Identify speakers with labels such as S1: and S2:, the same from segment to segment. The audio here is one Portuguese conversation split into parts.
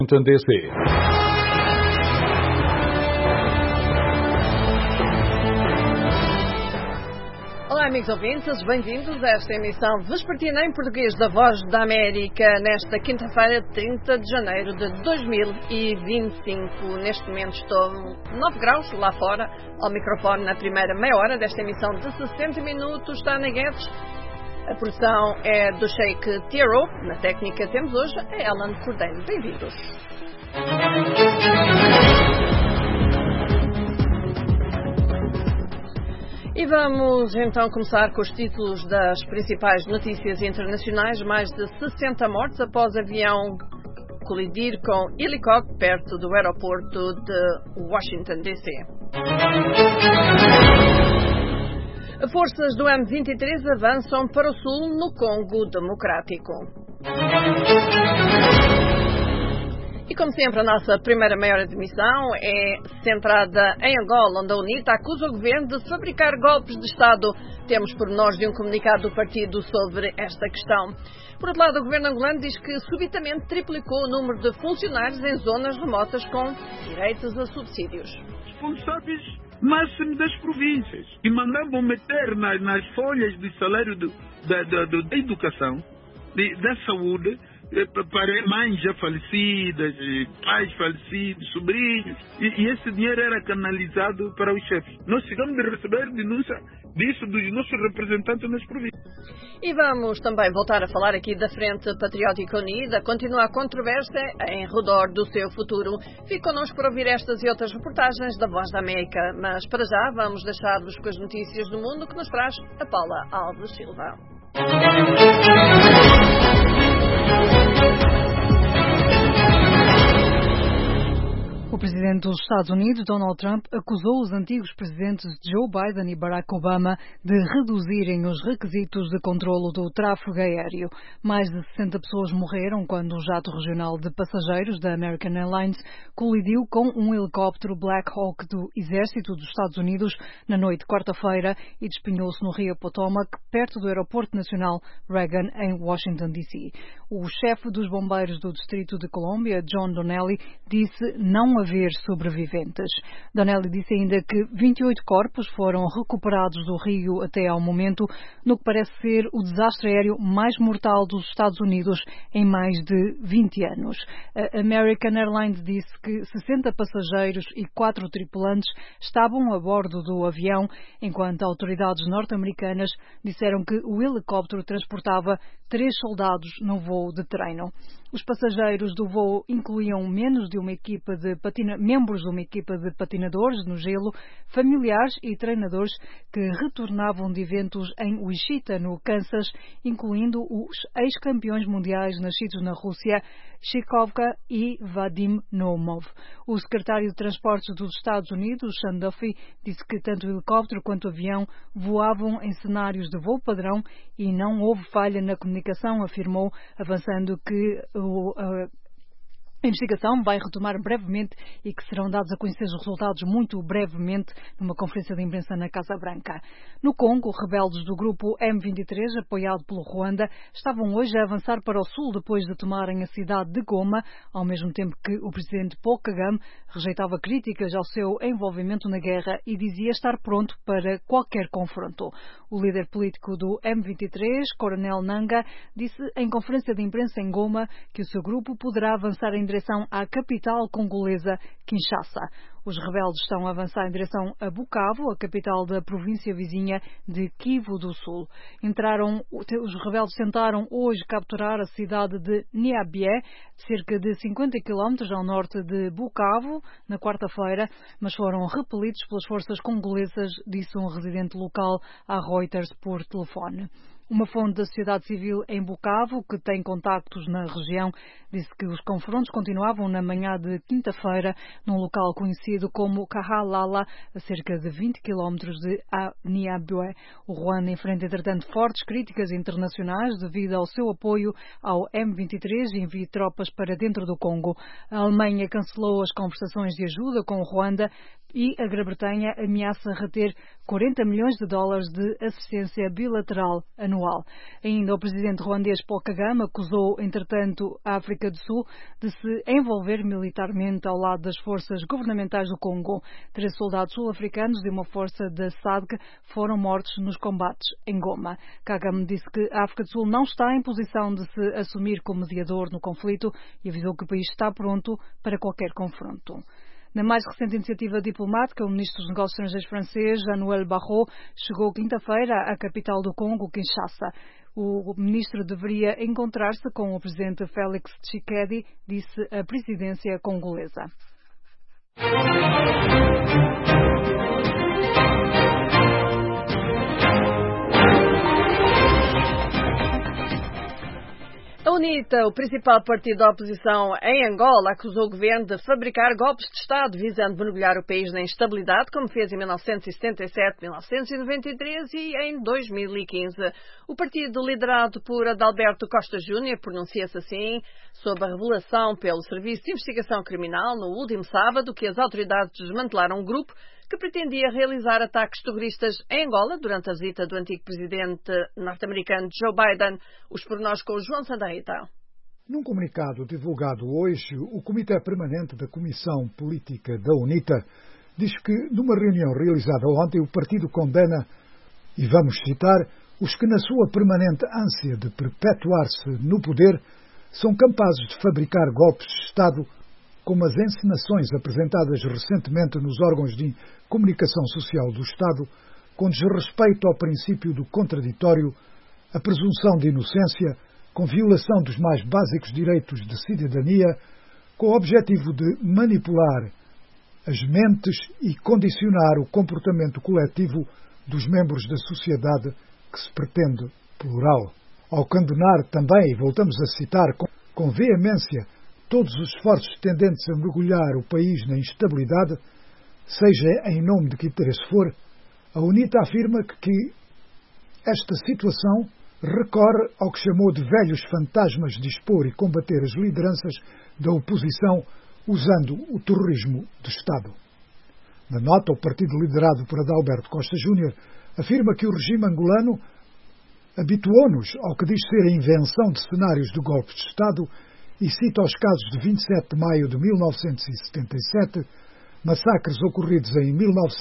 S1: Washington, D.C.
S2: Olá, amigos ouvintes, bem-vindos a esta emissão vespertina em português da Voz da América, nesta quinta-feira, 30 de janeiro de 2025. Neste momento estou 9 graus lá fora, ao microfone na primeira meia hora desta emissão de 60 minutos, está na Guedes. A produção é do Sheikh Tiero, na técnica temos hoje a Ellen Cordeiro. Bem-vindos. E vamos então começar com os títulos das principais notícias internacionais. Mais de 60 mortes após avião colidir com helicóptero perto do aeroporto de Washington, D.C. Forças do M23 avançam para o sul no Congo Democrático. E como sempre, a nossa primeira meia hora de emissão é centrada em Angola, onde a UNITA acusa o governo de fabricar golpes de Estado. Temos pormenores de um comunicado do partido sobre esta questão. Por outro lado, o governo angolano diz que subitamente triplicou o número de funcionários em zonas remotas com direitos a subsídios.
S3: Responsáveis máximos das províncias e mandavam meter nas folhas de salário da educação, da saúde, para mães já falecidas, pais falecidos, sobrinhos, e esse dinheiro era canalizado para os chefes. Nós chegamos a receber denúncia disso dos nossos representantes nas províncias.
S2: E vamos também voltar a falar aqui da Frente Patriótica Unida. Continua a controvérsia em redor do seu futuro. Fique connosco para ouvir estas e outras reportagens da Voz da América. Mas para já vamos deixar-vos com as notícias do mundo que nos traz a Paula Alves Silva.
S4: O presidente dos Estados Unidos, Donald Trump, acusou os antigos presidentes Joe Biden e Barack Obama de reduzirem os requisitos de controlo do tráfego aéreo. Mais de 60 pessoas morreram quando o jato regional de passageiros da American Airlines colidiu com um helicóptero Black Hawk do Exército dos Estados Unidos na noite de quarta-feira e despenhou-se no Rio Potomac, perto do Aeroporto Nacional Reagan, em Washington, D.C. O chefe dos bombeiros do Distrito de Colômbia, John Donnelly, disse não haver sobreviventes. Donnelly disse ainda que 28 corpos foram recuperados do rio até ao momento, no que parece ser o desastre aéreo mais mortal dos Estados Unidos em mais de 20 anos. A American Airlines disse que 60 passageiros e 4 tripulantes estavam a bordo do avião, enquanto autoridades norte-americanas disseram que o helicóptero transportava 3 soldados no voo de treino. Os passageiros do voo incluíam membros de uma equipa de patinadores no gelo, familiares e treinadores que retornavam de eventos em Wichita, no Kansas, incluindo os ex-campeões mundiais nascidos na Rússia, Chikovka e Vadim Naumov. O secretário de Transportes dos Estados Unidos, Sean Duffy, disse que tanto o helicóptero quanto o avião voavam em cenários de voo padrão e não houve falha na comunicação, afirmou, avançando que a investigação vai retomar brevemente e que serão dados a conhecer os resultados muito brevemente numa conferência de imprensa na Casa Branca. No Congo, rebeldes do grupo M23, apoiado pelo Ruanda, estavam hoje a avançar para o sul depois de tomarem a cidade de Goma, ao mesmo tempo que o presidente Paul Kagame rejeitava críticas ao seu envolvimento na guerra e dizia estar pronto para qualquer confronto. O líder político do M23, Coronel Nanga, disse em conferência de imprensa em Goma que o seu grupo poderá avançar em direção à capital congolesa, Kinshasa. Os rebeldes estão a avançar em direção a Bukavu, a capital da província vizinha de Kivu do Sul. Os rebeldes tentaram hoje capturar a cidade de Niabie, cerca de 50 km ao norte de Bukavu, na quarta-feira, mas foram repelidos pelas forças congolesas, disse um residente local à Reuters por telefone. Uma fonte da sociedade civil em Bukavu, que tem contactos na região, disse que os confrontos continuavam na manhã de quinta-feira num local conhecido como Kahalala, a cerca de 20 km de Niabie. O Ruanda enfrenta, entretanto, fortes críticas internacionais devido ao seu apoio ao M23 e envia tropas para dentro do Congo. A Alemanha cancelou as conversações de ajuda com o Ruanda e a Grã-Bretanha ameaça reter 40 milhões de dólares de assistência bilateral anual. Ainda o presidente ruandês Paul Kagame acusou, entretanto, a África do Sul de se envolver militarmente ao lado das forças governamentais do Congo. 3 soldados sul-africanos de uma força da SADC foram mortos nos combates em Goma. Kagame disse que a África do Sul não está em posição de se assumir como mediador no conflito e avisou que o país está pronto para qualquer confronto. Na mais recente iniciativa diplomática, o ministro dos Negócios Estrangeiros francês, Jean-Noël Barrot, chegou quinta-feira à capital do Congo, Kinshasa. O ministro deveria encontrar-se com o presidente Félix Tshisekedi, disse a presidência congolesa.
S2: A UNITA, o principal partido da oposição em Angola, acusou o governo de fabricar golpes de Estado visando mergulhar o país na instabilidade, como fez em 1977, 1993 e em 2015. O partido, liderado por Adalberto Costa Júnior, pronuncia-se assim sobre a revelação pelo Serviço de Investigação Criminal no último sábado que as autoridades desmantelaram um grupo que pretendia realizar ataques terroristas em Angola durante a visita do antigo presidente norte-americano Joe Biden. Os pormenores com o João Santarrita.
S1: Num comunicado divulgado hoje, o Comitê Permanente da Comissão Política da UNITA diz que, numa reunião realizada ontem, o partido condena, e vamos citar, os que, na sua permanente ânsia de perpetuar-se no poder, são capazes de fabricar golpes de Estado, como as encenações apresentadas recentemente nos órgãos de comunicação social do Estado, com desrespeito ao princípio do contraditório, a presunção de inocência, com violação dos mais básicos direitos de cidadania, com o objetivo de manipular as mentes e condicionar o comportamento coletivo dos membros da sociedade que se pretende plural. Ao condenar também, e voltamos a citar com veemência, todos os esforços tendentes a mergulhar o país na instabilidade, seja em nome de que interesse for, a UNITA afirma que esta situação recorre ao que chamou de velhos fantasmas de expor e combater as lideranças da oposição usando o terrorismo de Estado. Na nota, o partido liderado por Adalberto Costa Júnior afirma que o regime angolano habituou-nos ao que diz ser a invenção de cenários de golpes de Estado e cita os casos de 27 de maio de 1977, massacres ocorridos em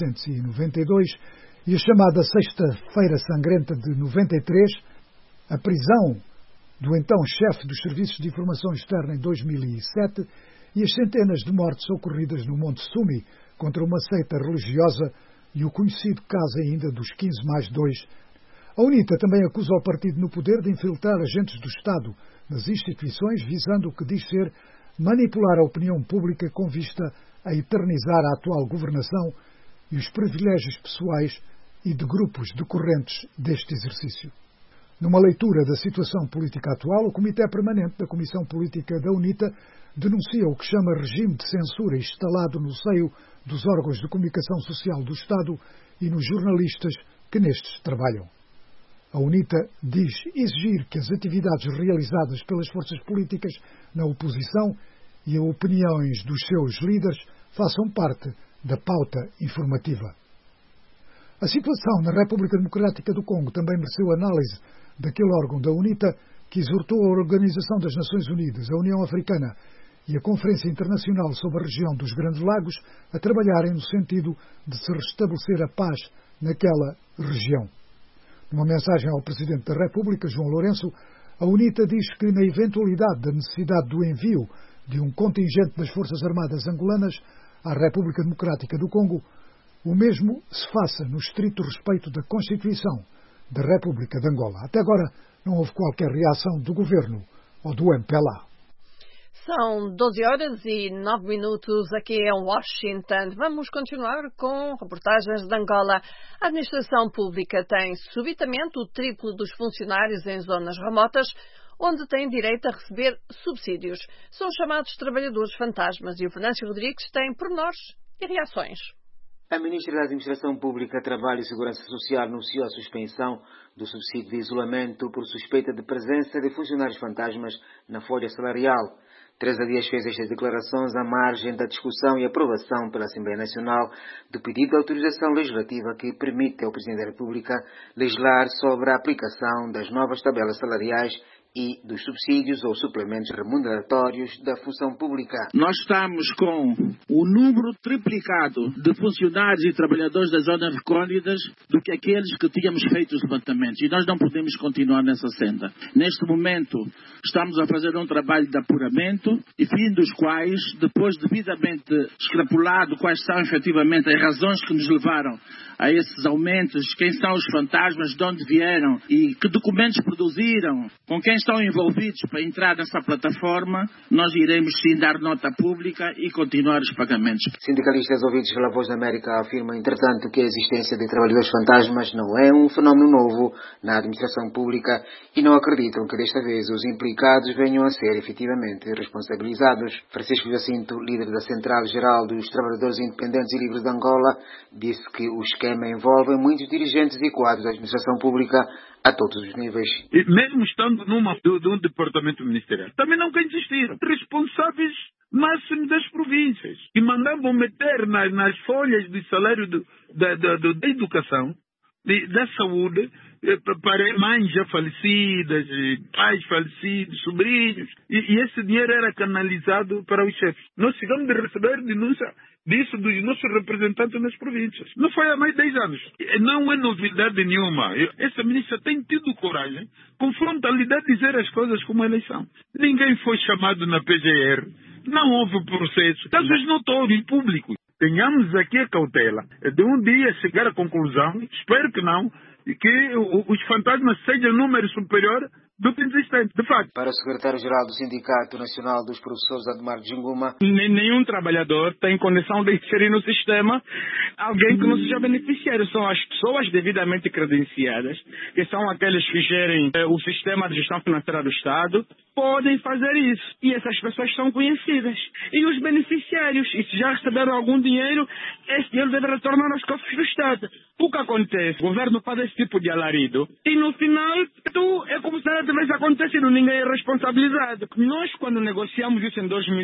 S1: 1992 e a chamada Sexta-feira Sangrenta de 93, a prisão do então chefe dos Serviços de Informação Externa em 2007 e as centenas de mortes ocorridas no Monte Sumi contra uma seita religiosa e o conhecido caso ainda dos 15+2. A UNITA também acusa o partido no poder de infiltrar agentes do Estado nas instituições, visando o que diz ser manipular a opinião pública com vista a eternizar a atual governação e os privilégios pessoais e de grupos decorrentes deste exercício. Numa leitura da situação política atual, o Comitê Permanente da Comissão Política da UNITA denuncia o que chama regime de censura instalado no seio dos órgãos de comunicação social do Estado e nos jornalistas que nestes trabalham. A UNITA diz exigir que as atividades realizadas pelas forças políticas na oposição e as opiniões dos seus líderes façam parte da pauta informativa. A situação na República Democrática do Congo também mereceu análise daquele órgão da UNITA que exortou a Organização das Nações Unidas, a União Africana e a Conferência Internacional sobre a região dos Grandes Lagos a trabalharem no sentido de se restabelecer a paz naquela região. Numa mensagem ao Presidente da República, João Lourenço, a UNITA diz que, na eventualidade da necessidade do envio de um contingente das Forças Armadas angolanas à República Democrática do Congo, o mesmo se faça no estrito respeito da Constituição da República de Angola. Até agora não houve qualquer reação do Governo ou do MPLA.
S2: São 12h09 aqui em Washington. Vamos continuar com reportagens de Angola. A administração pública tem subitamente o triplo dos funcionários em zonas remotas, onde têm direito a receber subsídios. São chamados trabalhadores fantasmas e o Venâncio Rodrigues tem pormenores e reações.
S5: A Ministra da Administração Pública, Trabalho e Segurança Social anunciou a suspensão do subsídio de isolamento por suspeita de presença de funcionários fantasmas na folha salarial. Teresa Dias fez estas declarações à margem da discussão e aprovação pela Assembleia Nacional do pedido de autorização legislativa que permite ao Presidente da República legislar sobre a aplicação das novas tabelas salariais e dos subsídios ou suplementos remuneratórios da função pública.
S3: Nós estamos com o número triplicado de funcionários e trabalhadores das zonas recônditas do que aqueles que tínhamos feito os levantamentos. E nós não podemos continuar nessa senda. Neste momento, estamos a fazer um trabalho de apuramento e fim dos quais, depois devidamente extrapolado quais são efetivamente as razões que nos levaram a esses aumentos, quem são os fantasmas, de onde vieram e que documentos produziram, com quem estão envolvidos para entrar nessa plataforma, nós iremos sim dar nota pública e continuar os pagamentos.
S5: Sindicalistas ouvidos pela Voz da América afirmam, entretanto, que a existência de trabalhadores fantasmas não é um fenómeno novo na administração pública e não acreditam que desta vez os implicados venham a ser efetivamente responsabilizados. Francisco Jacinto, líder da Central Geral dos Trabalhadores Independentes e Livres de Angola, disse que o esquema envolve muitos dirigentes e quadros da administração pública a todos os níveis.
S3: E mesmo estando de um departamento ministerial, também não quer existir responsáveis máximos das províncias que mandavam meter nas folhas de salário da educação, da saúde, para mães já falecidas, pais falecidos, sobrinhos, e esse dinheiro era canalizado para os chefes. Nós chegamos a receber denúncia disso dos nossos representantes nas províncias. Não foi há mais de 10 anos. Não é novidade nenhuma. Essa ministra tem tido coragem, com frontalidade, de dizer as coisas como elas são. Ninguém foi chamado na PGR, não houve processo, casos notórios em público. Tenhamos aqui a cautela de um dia chegar à conclusão, espero que não, que os fantasmas sejam número superior do que existente, de facto.
S5: Para o secretário-geral do Sindicato Nacional dos Professores, Admar Jinguma,
S6: nenhum trabalhador tem condição de inserir no sistema alguém que não seja beneficiário. São as pessoas devidamente credenciadas, que são aqueles que gerem o sistema de gestão financeira do Estado, podem fazer isso. E essas pessoas são conhecidas. E os beneficiários, e se já receberam algum dinheiro, esse dinheiro deve retornar aos cofres do Estado. O que acontece? O governo faz esse tipo de alarido e no final é como se nada tivesse acontecido, ninguém é responsabilizado. Nós, quando negociamos isso em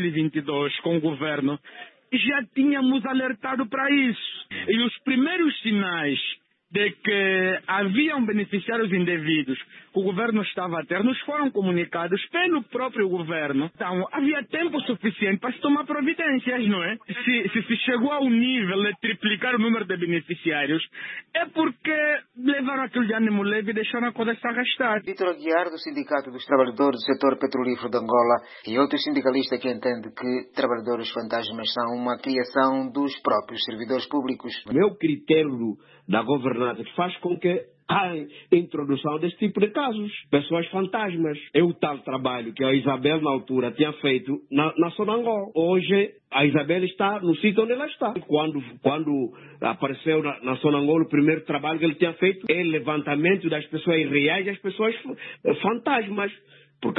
S6: 2022 com o governo, já tínhamos alertado para isso. E os primeiros sinais de que haviam beneficiários indevidos que o governo estava a ter, nos foram comunicados pelo próprio governo. Então, havia tempo suficiente para se tomar providências, não é? Se chegou ao nível de triplicar o número de beneficiários, é porque levaram aquilo de ânimo leve e deixaram a coisa se arrastar.
S5: Vítor Aguiar, do Sindicato dos Trabalhadores do Setor Petrolífero de Angola, e outro sindicalista que entende que trabalhadores fantasmas são uma criação dos próprios servidores públicos.
S7: O meu critério da governança faz com que a introdução desse tipo de casos. Pessoas fantasmas. É o tal trabalho que a Isabel, na altura, tinha feito na Sonangol. Hoje, a Isabel está no sítio onde ela está. Quando apareceu na Sonangol, o primeiro trabalho que ele tinha feito é o levantamento das pessoas reais e das pessoas fantasmas. Porque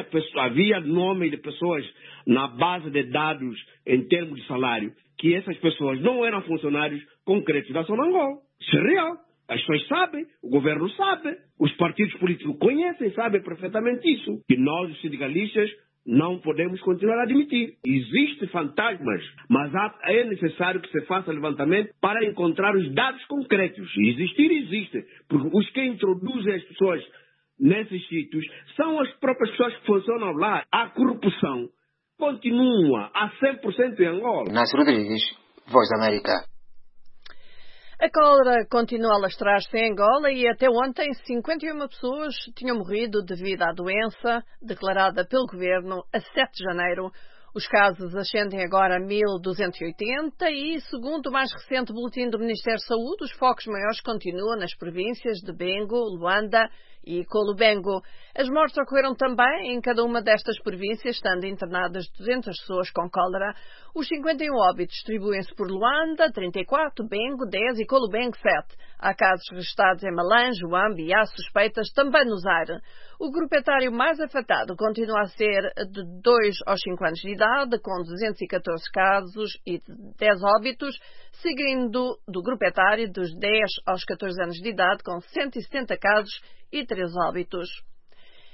S7: havia nome de pessoas na base de dados em termos de salário, que essas pessoas não eram funcionários concretos da Sonangol. Isso é real. As pessoas sabem, o governo sabe, os partidos políticos conhecem, sabem perfeitamente isso. E nós, os sindicalistas, não podemos continuar a admitir. Existem fantasmas, mas é necessário que se faça levantamento para encontrar os dados concretos. E existir, existe. Porque os que introduzem as pessoas nesses sítios são as próprias pessoas que funcionam lá. A corrupção continua a 100% em Angola.
S5: Nácio Rodrigues, Voz da América.
S2: A cólera continua a alastrar-se em Angola e até ontem 51 pessoas tinham morrido devido à doença declarada pelo governo a 7 de janeiro. Os casos ascendem agora a 1.280 e, segundo o mais recente boletim do Ministério da Saúde, os focos maiores continuam nas províncias de Bengo, Luanda e Colubengo. As mortes ocorreram também em cada uma destas províncias, estando internadas 200 pessoas com cólera. Os 51 óbitos distribuem-se por Luanda, 34, Bengo, 10 e Colubengo, 7. Há casos registrados em Malange, Uambi e há suspeitas também no Zaire. O grupo etário mais afetado continua a ser de 2 aos 5 anos de idade, com 214 casos e 10 óbitos, seguindo do grupo etário dos 10 aos 14 anos de idade, com 170 casos e 3 óbitos.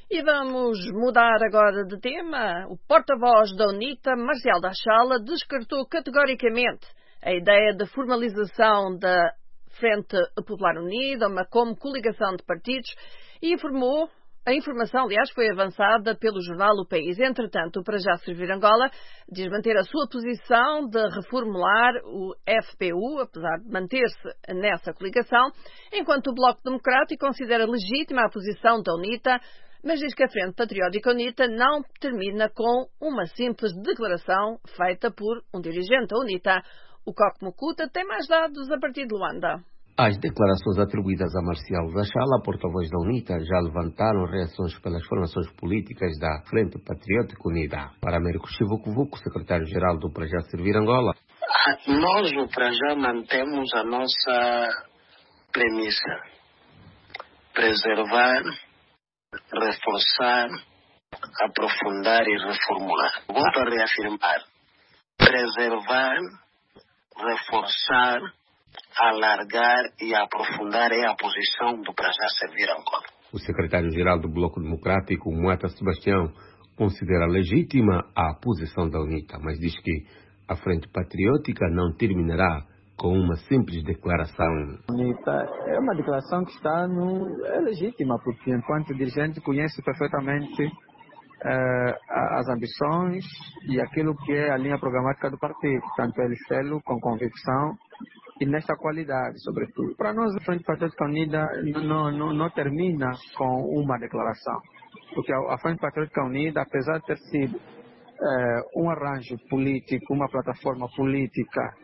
S2: E vamos mudar agora de tema. O porta-voz da UNITA, Marcial da Chala, descartou categoricamente a ideia de formalização da Frente Popular Unida, como coligação de partidos, e a informação, aliás, foi avançada pelo jornal O País. Entretanto, o Para Já Servir Angola diz manter a sua posição de reformular o FPU, apesar de manter-se nessa coligação, enquanto o Bloco Democrático considera legítima a posição da UNITA, mas diz que a Frente Patriótica UNITA não termina com uma simples declaração feita por um dirigente da UNITA. O Coque Mukuta tem mais dados a partir de Luanda.
S8: As declarações atribuídas a Marcial da Chala, porta-voz da UNITA, já levantaram reações pelas formações políticas da Frente Patriótica Unida. Para Américo Chivukuvuku, secretário-geral do Para Já Servir Angola.
S9: Nós, o Para Já, mantemos a nossa premissa: preservar, reforçar, aprofundar e reformular. Volto a reafirmar: preservar, reforçar, alargar e aprofundar é a posição do Para Já Servir Angola.
S8: O secretário-geral do Bloco Democrático, Moata Sebastião, considera legítima a posição da UNITA, mas diz que a Frente Patriótica não terminará com uma simples declaração.
S10: A UNITA é uma declaração que é legítima, porque enquanto dirigente conhece perfeitamente as ambições e aquilo que é a linha programática do partido, tanto ele fê-lo com convicção e nesta qualidade, sobretudo. Para nós, a Frente Patriótica Unida não termina com uma declaração, porque a Frente Patriótica Unida, apesar de ter sido um arranjo político, uma plataforma política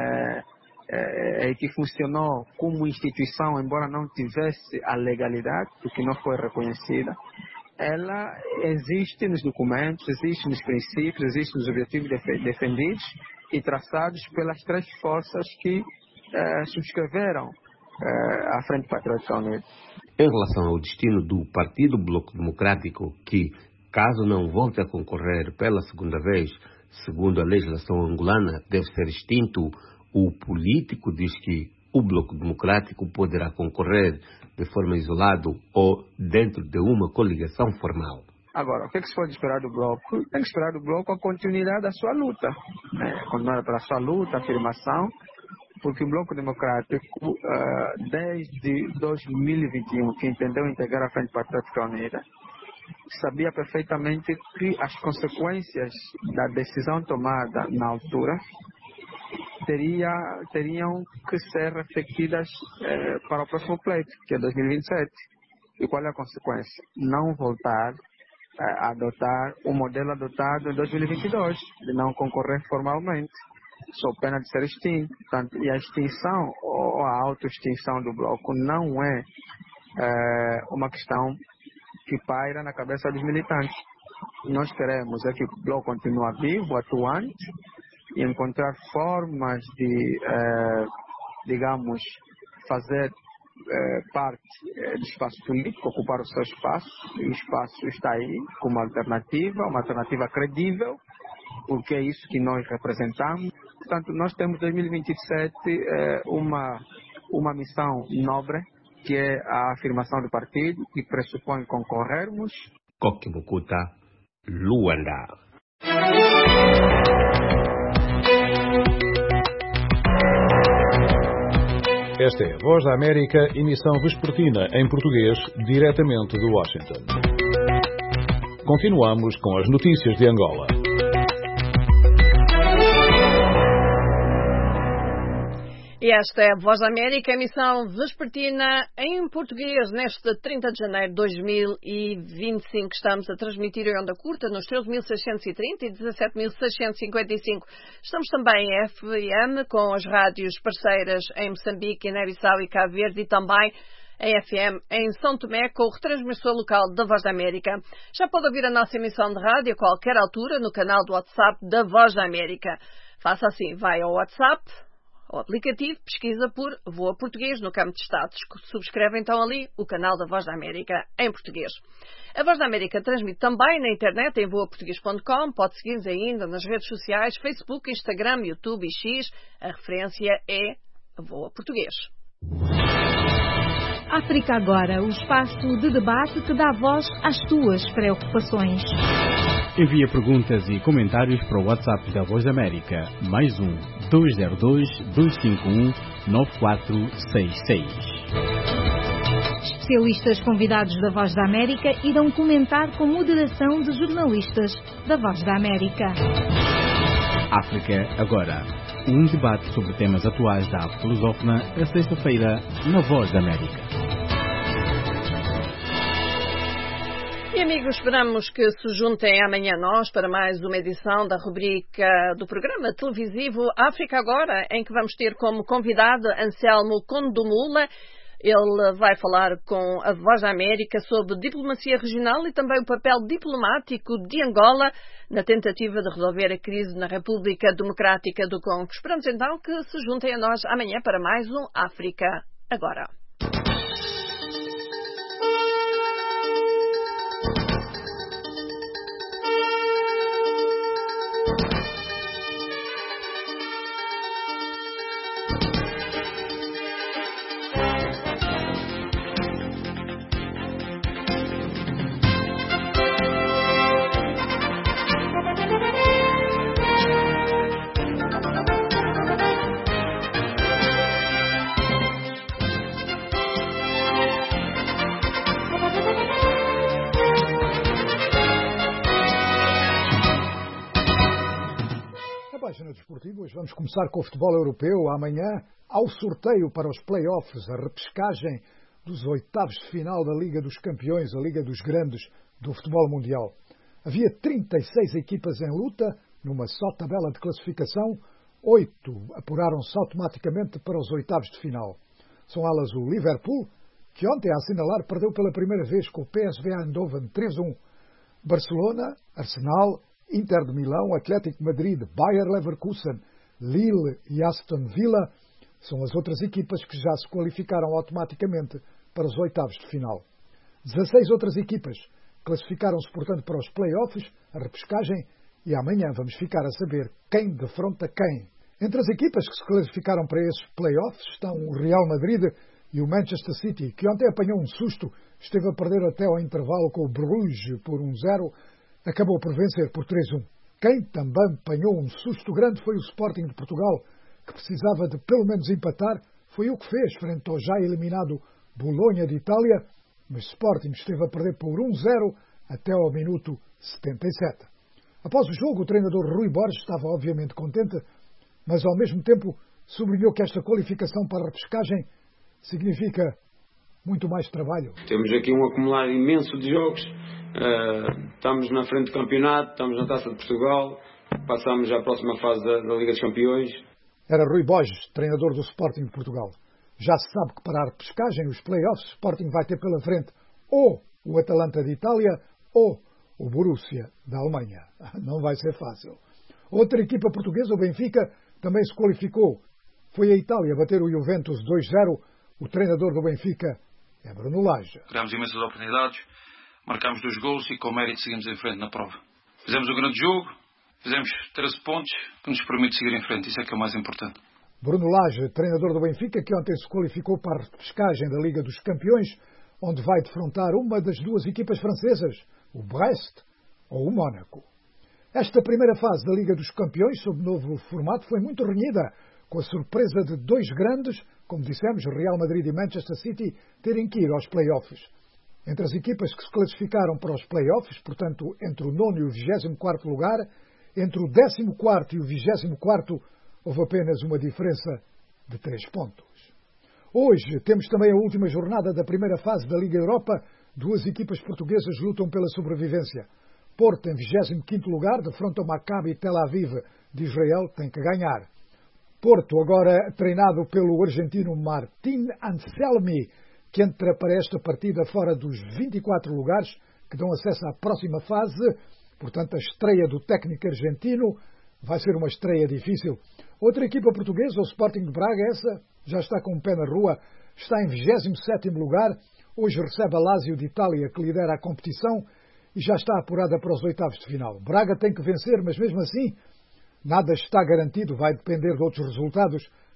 S10: que funcionou como instituição, embora não tivesse a legalidade, porque não foi reconhecida, ela existe nos documentos, existe nos princípios, existe nos objetivos defendidos e traçados pelas três forças que subscreveram a Frente Patriótica Unida.
S8: Em relação ao destino do Partido Bloco Democrático, que, caso não volte a concorrer pela segunda vez, segundo a legislação angolana, deve ser extinto, o político diz que o Bloco Democrático poderá concorrer de forma isolada ou dentro de uma coligação formal.
S10: Agora, o que se pode esperar do Bloco? Tem que esperar do Bloco a continuidade da sua luta. Continuar pela sua luta, afirmação, porque o Bloco Democrático, desde 2021, que entendeu integrar a Frente Patriótica Unida, sabia perfeitamente que as consequências da decisão tomada na altura teriam que ser refletidas para o próximo pleito, que é 2027. E qual é a consequência? Não voltar a adotar o modelo adotado em 2022, de não concorrer formalmente, sob pena de ser extinto. Portanto, e a extinção ou a autoextinção do Bloco não é uma questão que paira na cabeça dos militantes. Nós queremos que o Bloco continue vivo, atuante, e encontrar formas de, fazer parte do espaço político, ocupar o seu espaço. E o espaço está aí como alternativa, uma alternativa credível, porque é isso que nós representamos. Portanto, nós temos em 2027 uma missão nobre, que é a afirmação do partido, que pressupõe concorrermos.
S8: Coque Mukuta, Luanda.
S11: Esta é a Voz da América, emissão vespertina em português, diretamente de Washington. Continuamos com as notícias de Angola.
S2: E esta é a Voz da América, emissão vespertina em português, neste 30 de janeiro de 2025. Estamos a transmitir em onda curta nos 13.630 e 17.655. Estamos também em FM, com as rádios parceiras em Moçambique, Guiné-Bissau e Cabo Verde, e também em FM em São Tomé, com o retransmissor local da Voz da América. Já pode ouvir a nossa emissão de rádio a qualquer altura no canal do WhatsApp da Voz da América. Faça assim, vai ao WhatsApp, o aplicativo, pesquisa por Voa Português no campo de status. Subscreve então ali o canal da Voz da América em português. A Voz da América transmite também na internet em voaportuguês.com. Pode seguir-nos ainda nas redes sociais, Facebook, Instagram, YouTube e X. A referência é Voa Português.
S4: África Agora, o espaço de debate que dá voz às tuas preocupações.
S12: Envia perguntas e comentários para o WhatsApp da Voz da América, +1 202 251 9466.
S4: Especialistas convidados da Voz da América irão comentar com moderação de jornalistas da Voz da América.
S12: África Agora, um debate sobre temas atuais da África lusófona, a sexta-feira, na Voz da América.
S2: E amigos, esperamos que se juntem amanhã a nós para mais uma edição da rubrica do programa televisivo África Agora, em que vamos ter como convidado Anselmo Condomula. Ele vai falar com a Voz da América sobre diplomacia regional e também o papel diplomático de Angola na tentativa de resolver a crise na República Democrática do Congo. Esperamos então que se juntem a nós amanhã para mais um África Agora.
S1: Hoje vamos começar com o futebol europeu. Amanhã, ao sorteio para os play-offs, a repescagem dos oitavos de final da Liga dos Campeões, a Liga dos Grandes do futebol mundial. Havia 36 equipas em luta, numa só tabela de classificação. 8 apuraram-se automaticamente para os oitavos de final. São elas o Liverpool, que ontem, a assinalar, perdeu pela primeira vez com o PSV Eindhoven 3-1. Barcelona, Arsenal, Inter de Milão, Atlético de Madrid, Bayer Leverkusen, Lille e Aston Villa são as outras equipas que já se qualificaram automaticamente para os oitavos de final. 16 outras equipas classificaram-se, portanto, para os play-offs, a repescagem, e amanhã vamos ficar a saber quem defronta quem. Entre as equipas que se classificaram para esses play-offs estão o Real Madrid e o Manchester City, que ontem apanhou um susto, esteve a perder até ao intervalo com o Bruges por 1-0, acabou por vencer por 3-1. Quem também apanhou um susto grande foi o Sporting de Portugal, que precisava de pelo menos empatar. Foi o que fez frente ao já eliminado Bolonha de Itália, mas Sporting esteve a perder por 1-0 até ao minuto 77. Após o jogo, o treinador Rui Borges estava obviamente contente, mas ao mesmo tempo sublinhou que esta qualificação para a repescagem significa muito mais trabalho.
S13: Temos aqui um acumular imenso de jogos. Estamos na frente do campeonato, estamos na Taça de Portugal, passamos à próxima fase da Liga dos Campeões.
S1: Era Rui Borges, treinador do Sporting de Portugal. Já se sabe que para a repescagem, os play-offs, o Sporting vai ter pela frente ou o Atalanta de Itália ou o Borussia da Alemanha. Não vai ser fácil. Outra equipa portuguesa, o Benfica, também se qualificou. Foi a Itália bater o Juventus 2-0. O treinador do Benfica é Bruno Lage.
S14: Criámos imensas oportunidades, marcámos 2 golos e com mérito seguimos em frente na prova. Fizemos um grande jogo, fizemos 13 pontos que nos permite seguir em frente. Isso é que é o mais importante.
S1: Bruno Lage, treinador do Benfica, que ontem se qualificou para a repescagem da Liga dos Campeões, onde vai defrontar uma das duas equipas francesas, o Brest ou o Mónaco. Esta primeira fase da Liga dos Campeões, sob novo formato, foi muito renhida, com a surpresa de 2 grandes, como dissemos, Real Madrid e Manchester City, terem que ir aos play-offs. Entre as equipas que se classificaram para os play-offs, portanto, entre o 9º e o 24º lugar, entre o 14º e o 24º, houve apenas uma diferença de 3 pontos. Hoje temos também a última jornada da primeira fase da Liga Europa. 2 equipas portuguesas lutam pela sobrevivência. Porto, em 25º lugar, defronta o Maccabi Tel Aviv de Israel, tem que ganhar. Porto, agora treinado pelo argentino Martín Anselmi, que entra para esta partida fora dos 24 lugares, que dão acesso à próxima fase. Portanto, a estreia do técnico argentino vai ser uma estreia difícil. Outra equipa portuguesa, o Sporting de Braga, essa já está com o pé na rua, está em 27º lugar. Hoje recebe a Lazio de Itália, que lidera a competição, e já está apurada para os oitavos de final. Braga tem que vencer, mas mesmo assim, nada está garantido, vai depender de outros resultados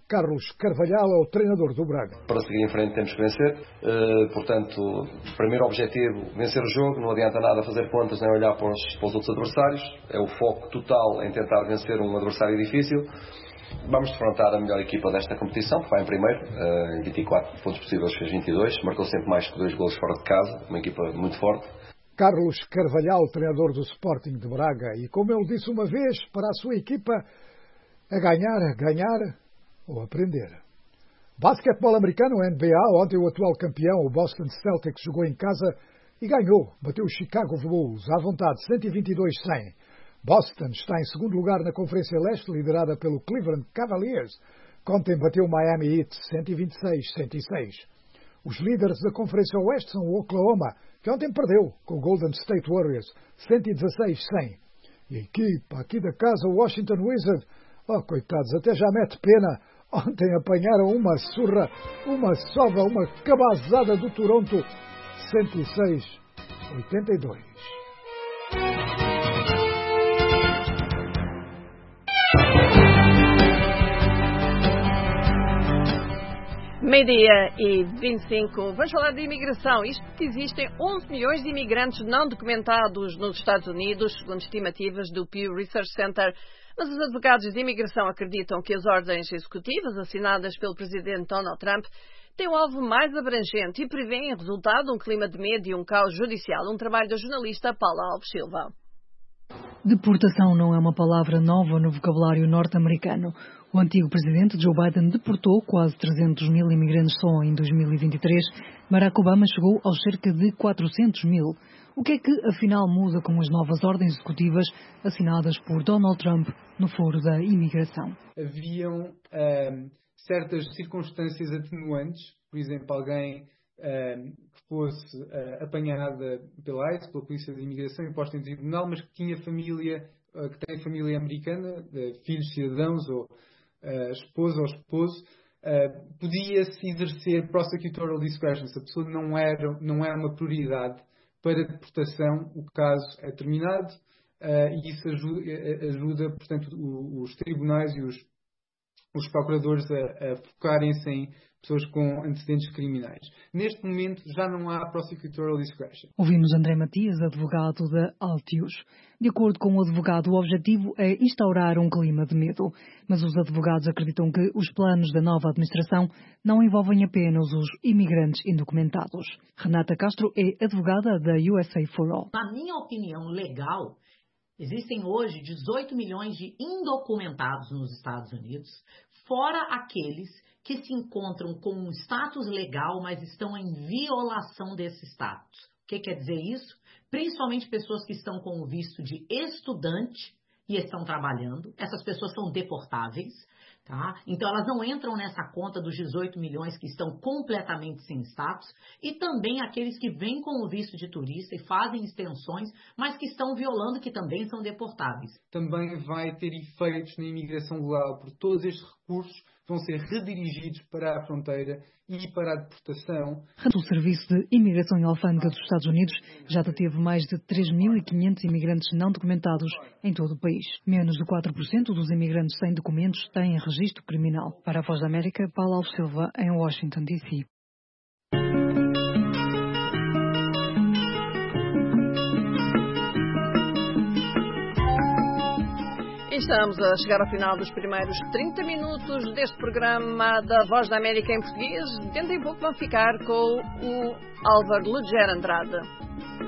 S1: Carlos Carvalhal é o treinador do Braga.
S15: Para seguir em frente temos que vencer. Portanto, o primeiro objetivo, vencer o jogo. Não adianta nada fazer contas nem olhar para os outros adversários. É o foco total em tentar vencer um adversário difícil. Vamos defrontar a melhor equipa desta competição, que vai em primeiro. Em 24 pontos possíveis fez 22. Marcou sempre mais que 2 golos fora de casa. Uma equipa muito forte.
S1: Carlos Carvalhal, treinador do Sporting de Braga. E como ele disse uma vez para a sua equipa, a ganhar ou aprender. Basquetebol americano, NBA. Ontem o atual campeão, o Boston Celtics, jogou em casa e ganhou. Bateu o Chicago Bulls à vontade, 122-100. Boston está em segundo lugar na Conferência Leste, liderada pelo Cleveland Cavaliers. Ontem bateu o Miami Heat, 126-106. Os líderes da Conferência Oeste são o Oklahoma, que ontem perdeu com o Golden State Warriors, 116-100. E a equipa aqui da casa, o Washington Wizards, coitados, até já mete pena. Ontem apanharam uma surra, uma sova, uma cabazada do Toronto, 106-82.
S2: Meio-dia e 25. Vamos falar de imigração. Isto que existem 11 milhões de imigrantes não documentados nos Estados Unidos, segundo estimativas do Pew Research Center. Mas os advogados de imigração acreditam que as ordens executivas assinadas pelo presidente Donald Trump têm um alvo mais abrangente e prevêem resultado um clima de medo e um caos judicial. Um trabalho da jornalista Paula Alves Silva.
S4: Deportação não é uma palavra nova no vocabulário norte-americano. O antigo presidente Joe Biden deportou quase 300 mil imigrantes só em 2023. Barack Obama chegou aos cerca de 400 mil. O que é que, afinal, muda com as novas ordens executivas assinadas por Donald Trump no foro da imigração?
S16: Haviam certas circunstâncias atenuantes, por exemplo, alguém que fosse apanhada pela ICE, pela Polícia de Imigração, e posta em tribunal, mas que tinha família, que tem família americana, filhos cidadãos, ou esposa ou esposo, podia-se exercer prosecutorial discretion. Se a pessoa não é uma prioridade para deportação, o caso é terminado, e isso ajuda, portanto, os tribunais e os procuradores a focarem-se em pessoas com antecedentes criminais. Neste momento já não há prosecutorial discretion.
S4: Ouvimos André Matias, advogado da Altius. De acordo com o advogado, o objetivo é instaurar um clima de medo. Mas os advogados acreditam que os planos da nova administração não envolvem apenas os imigrantes indocumentados. Renata Castro é advogada da USA for All.
S17: Na minha opinião legal, existem hoje 18 milhões de indocumentados nos Estados Unidos, fora aqueles que se encontram com um status legal, mas estão em violação desse status. O que quer dizer isso? Principalmente pessoas que estão com o visto de estudante e estão trabalhando. Essas pessoas são deportáveis, tá? Então elas não entram nessa conta dos 18 milhões que estão completamente sem status. E também aqueles que vêm com o visto de turista e fazem extensões, mas que estão violando, que também são deportáveis.
S16: Também vai ter efeitos na imigração legal, porque todos estes recursos vão ser redirigidos para a fronteira e para a deportação.
S4: O Serviço de Imigração e Alfândega dos Estados Unidos já deteve mais de 3.500 imigrantes não documentados em todo o país. Menos de 4% dos imigrantes sem documentos têm registro criminal. Para a Voz da América, Paula Alves Silva, em Washington, D.C.
S2: Estamos a chegar ao final dos primeiros 30 minutos deste programa da Voz da América em português. Dentro em pouco vão ficar com o Álvaro Luger Andrade.